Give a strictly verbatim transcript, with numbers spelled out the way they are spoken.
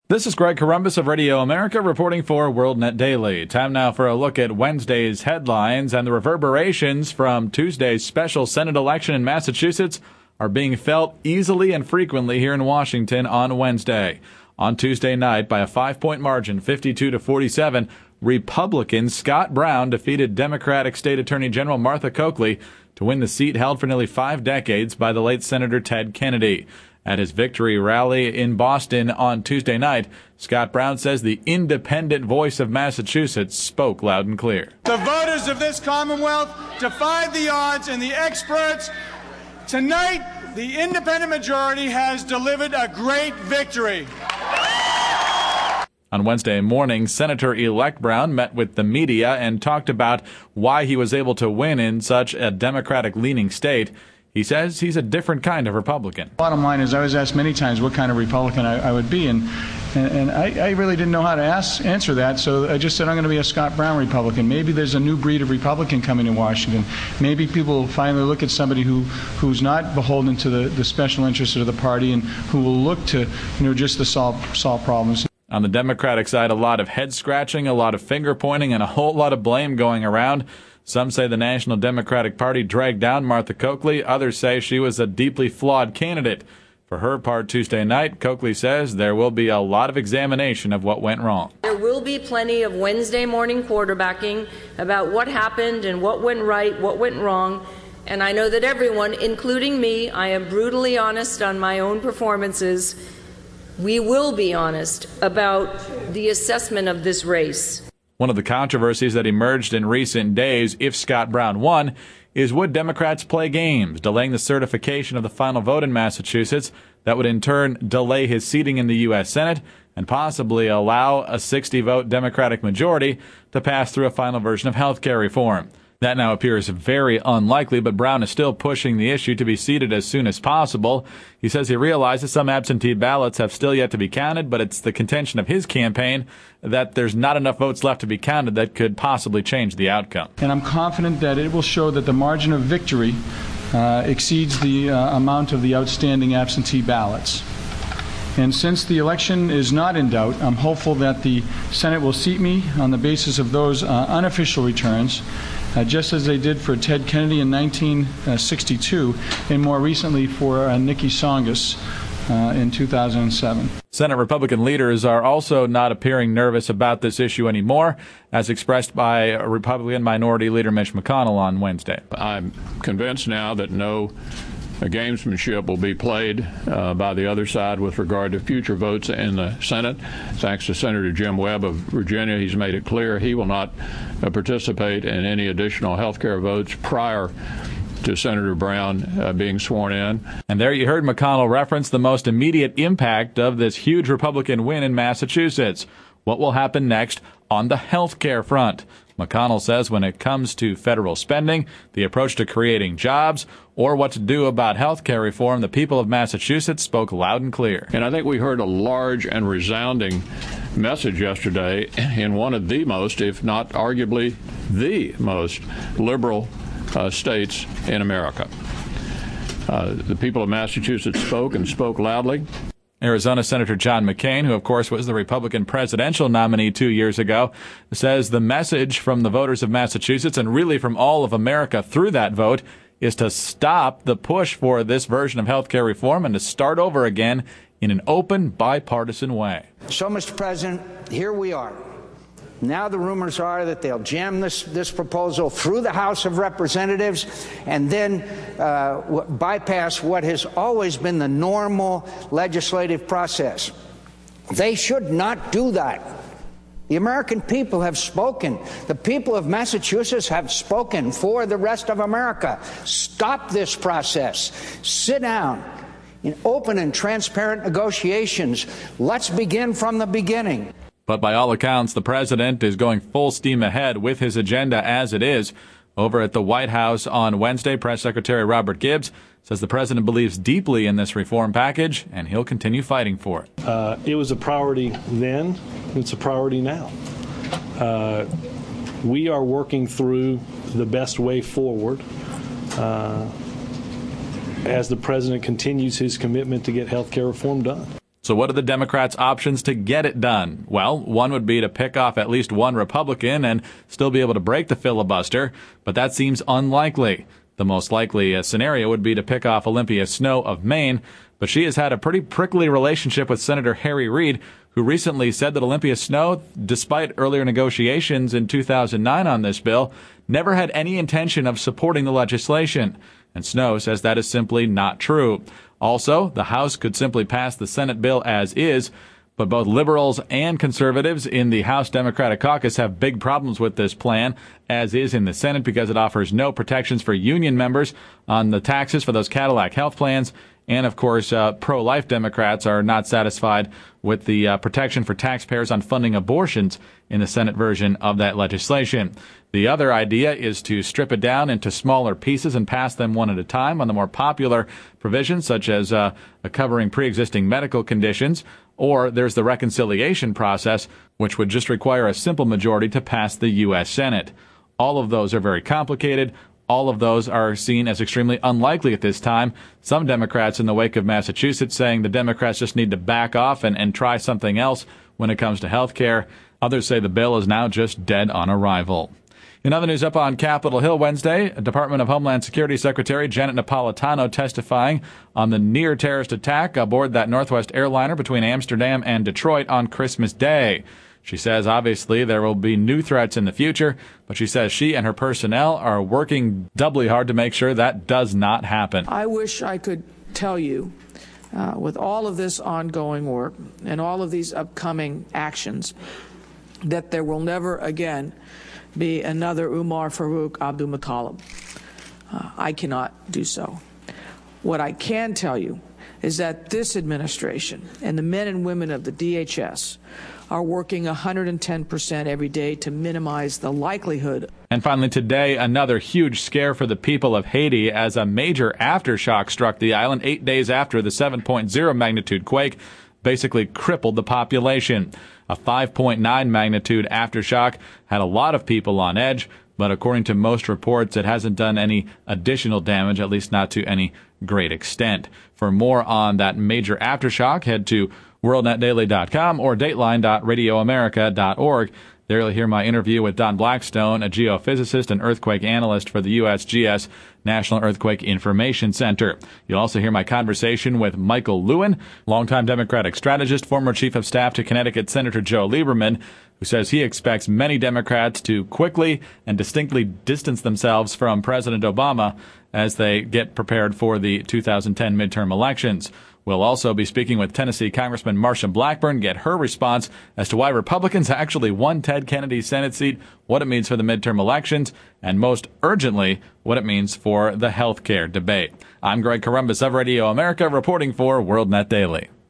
This is Greg Corombos of Radio America reporting for WorldNet Daily. Time now for a look at Wednesday's headlines, and the reverberations from Tuesday's special Senate election in Massachusetts are being felt easily and frequently here in Washington on Wednesday. On Tuesday night, by a five-point margin, fifty-two to forty-seven, Republican Scott Brown defeated Democratic State Attorney General Martha Coakley to win the seat held for nearly five decades by the late Senator Ted Kennedy. At his victory rally in Boston on Tuesday night, Scott Brown says the independent voice of Massachusetts spoke loud and clear. The voters of this Commonwealth defied the odds and the experts. Tonight, the independent majority has delivered a great victory. On Wednesday morning, Senator-elect Brown met with the media and talked about why he was able to win in such a Democratic-leaning state. He says he's a different kind of Republican. Bottom line is, I was asked many times what kind of Republican I, I would be, and and, and I, I really didn't know how to ask, answer that, so I just said I'm going to be a Scott Brown Republican. Maybe there's a new breed of Republican coming to Washington. Maybe people will finally look at somebody who, who's not beholden to the, the special interests of the party and who will look to, you know, just to solve, solve problems. On the Democratic side, a lot of head-scratching, a lot of finger-pointing, and a whole lot of blame going around. Some say the National Democratic Party dragged down Martha Coakley. Others say she was a deeply flawed candidate. For her part Tuesday night, Coakley says there will be a lot of examination of what went wrong. There will be plenty of Wednesday morning quarterbacking about what happened and what went right, what went wrong. And I know that everyone, including me, I am brutally honest on my own performances. We will be honest about the assessment of this race. One of the controversies that emerged in recent days, if Scott Brown won, is would Democrats play games, delaying the certification of the final vote in Massachusetts that would in turn delay his seating in the U S Senate and possibly allow a sixty-vote Democratic majority to pass through a final version of health care reform. That now appears very unlikely, but Brown is still pushing the issue to be seated as soon as possible. He says he realizes some absentee ballots have still yet to be counted, but it's the contention of his campaign that there's not enough votes left to be counted that could possibly change the outcome. And I'm confident that it will show that the margin of victory uh, exceeds the uh, amount of the outstanding absentee ballots. And since the election is not in doubt, I'm hopeful that the Senate will seat me on the basis of those uh, unofficial returns, Uh, just as they did for Ted Kennedy in nineteen sixty-two and more recently for uh, Nikki Tsongas uh, in two thousand seven. Senate Republican leaders are also not appearing nervous about this issue anymore, as expressed by Republican Minority Leader Mitch McConnell on Wednesday. I'm convinced now that no gamesmanship will be played uh, by the other side with regard to future votes in the Senate. Thanks to Senator Jim Webb of Virginia, he's made it clear he will not uh, participate in any additional health care votes prior to Senator Brown uh, being sworn in. And there you heard McConnell reference the most immediate impact of this huge Republican win in Massachusetts. What will happen next on the health care front? McConnell says when it comes to federal spending, the approach to creating jobs, or what to do about health care reform, the people of Massachusetts spoke loud and clear. And I think we heard a large and resounding message yesterday in one of the most, if not arguably the most, liberal uh, states in America. Uh, the people of Massachusetts spoke and spoke loudly. Arizona Senator John McCain, who of course was the Republican presidential nominee two years ago, says the message from the voters of Massachusetts and really from all of America through that vote is to stop the push for this version of health care reform and to start over again in an open, bipartisan way. So, Mister President, here we are. Now the rumors are that they'll jam this, this proposal through the House of Representatives and then uh, w- bypass what has always been the normal legislative process. They should not do that. The American people have spoken. The people of Massachusetts have spoken for the rest of America. Stop this process. Sit down in open and transparent negotiations. Let's begin from the beginning. But by all accounts, the president is going full steam ahead with his agenda as it is. Over at the White House on Wednesday, Press Secretary Robert Gibbs says the president believes deeply in this reform package, and he'll continue fighting for it. Uh, it was a priority then. It's a priority now. Uh, we are working through the best way forward uh, as the president continues his commitment to get health care reform done. So what are the Democrats' options to get it done? Well, one would be to pick off at least one Republican and still be able to break the filibuster, but that seems unlikely. The most likely scenario would be to pick off Olympia Snowe of Maine, but she has had a pretty prickly relationship with Senator Harry Reid, who recently said that Olympia Snowe, despite earlier negotiations in two thousand nine on this bill, never had any intention of supporting the legislation. And Snowe says that is simply not true. Also, the House could simply pass the Senate bill as is, but both liberals and conservatives in the House Democratic Caucus have big problems with this plan, as is in the Senate, because it offers no protections for union members on the taxes for those Cadillac health plans. And, of course, uh, pro-life Democrats are not satisfied with the uh, protection for taxpayers on funding abortions in the Senate version of that legislation. The other idea is to strip it down into smaller pieces and pass them one at a time on the more popular provisions, such as uh, covering pre-existing medical conditions. Or there's the reconciliation process, which would just require a simple majority to pass the U S Senate. All of those are very complicated. All of those are seen as extremely unlikely at this time. Some Democrats in the wake of Massachusetts saying the Democrats just need to back off and, and try something else when it comes to health care. Others say the bill is now just dead on arrival. In other news, up on Capitol Hill Wednesday, Department of Homeland Security Secretary Janet Napolitano testifying on the near terrorist attack aboard that Northwest airliner between Amsterdam and Detroit on Christmas Day. She says, obviously, there will be new threats in the future, but she says she and her personnel are working doubly hard to make sure that does not happen. I wish I could tell you, uh, with all of this ongoing work and all of these upcoming actions, that there will never again be another Umar Farouk Abdulmutallab. Uh, I cannot do so. What I can tell you is that this administration and the men and women of the D H S are working one hundred ten percent every day to minimize the likelihood. And finally today, another huge scare for the people of Haiti as a major aftershock struck the island eight days after the seven point oh magnitude quake basically crippled the population. A five point nine magnitude aftershock had a lot of people on edge, but according to most reports, it hasn't done any additional damage, at least not to any great extent. For more on that major aftershock, head to world net daily dot com or dateline dot radio america dot org. There you'll hear my interview with Don Blackstone, a geophysicist and earthquake analyst for the U S G S National Earthquake Information Center. You'll also hear my conversation with Michael Lewin, longtime Democratic strategist, former chief of staff to Connecticut Senator Joe Lieberman, who says he expects many Democrats to quickly and distinctly distance themselves from President Obama as they get prepared for the two thousand ten midterm elections. We'll also be speaking with Tennessee Congressman Marsha Blackburn, get her response as to why Republicans actually won Ted Kennedy's Senate seat, what it means for the midterm elections, and most urgently, what it means for the health care debate. I'm Greg Corombos of Radio America, reporting for WorldNet Daily.